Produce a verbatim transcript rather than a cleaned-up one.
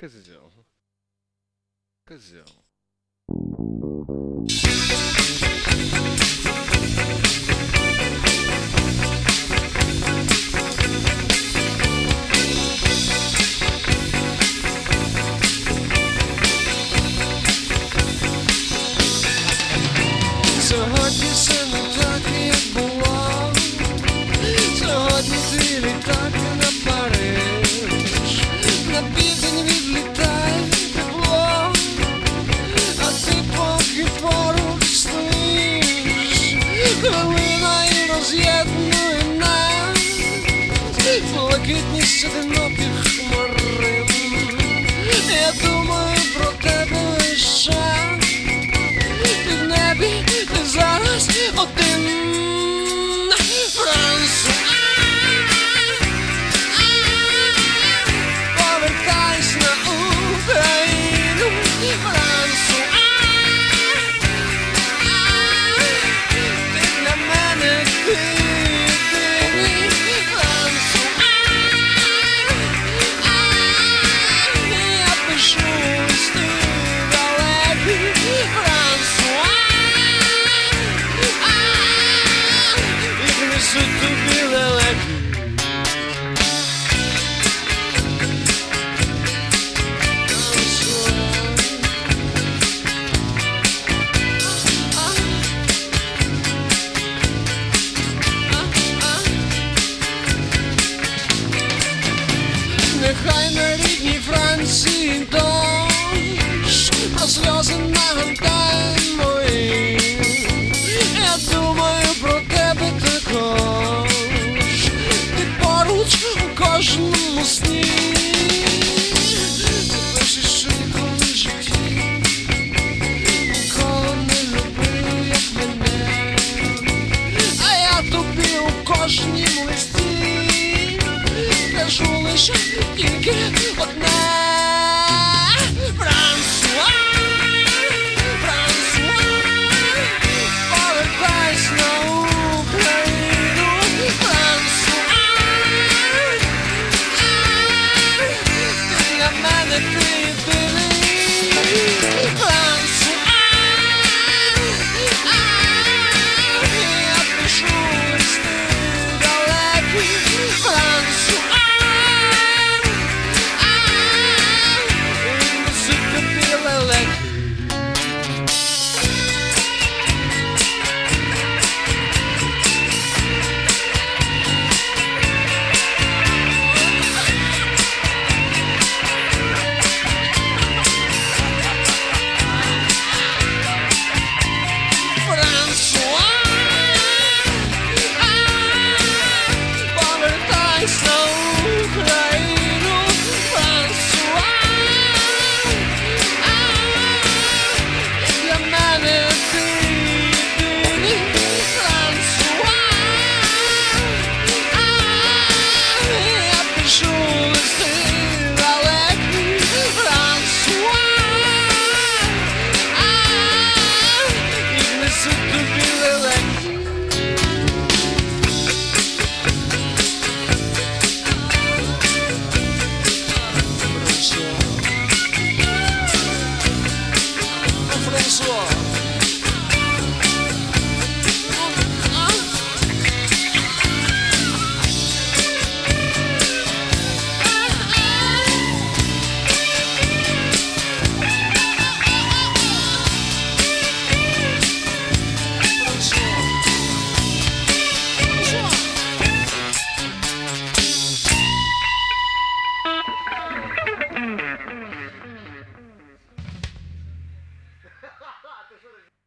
Козел. Козел. Сьогодні все не так, як було. Сьогодні твій літак на Париж. На південь відлітає тепло, а ти поки поруч стоїш. Хвилина і роз'єднує нас блакитність одиноких хмарин. Я думаю про тебе весь час. Ти в небі, ти зараз один. Франсуа, повертайся на Україну. Франсуа, ти для мене, ти єдиний. Франсуа, я пишу листи далекі. Франсуа, їх несуть тобі лелеки. Нехай на рідній Франції дощ, а сльози нагортає мої. Я думаю про тебе також. Ти поруч у кожному сні. Ти пишеш, що ніколи в житті ніколи не любив, як мене. А я тобі у кожнім листі кажу лише тільки одне. Франсуа, Франсуа, повертайся на Україну. Франсуа, ти для мене, ти єдиний. Франсуа, я пишу листи далекі. Франсуа, несуть тобі лелеки. Франсуа, повертайся на Україну. Франсуа, для мене ти єдиний. Франсуа, я пишу листи далекі. Франсуа, їх несуть тобі лелеки. Франсуа, Франсуа.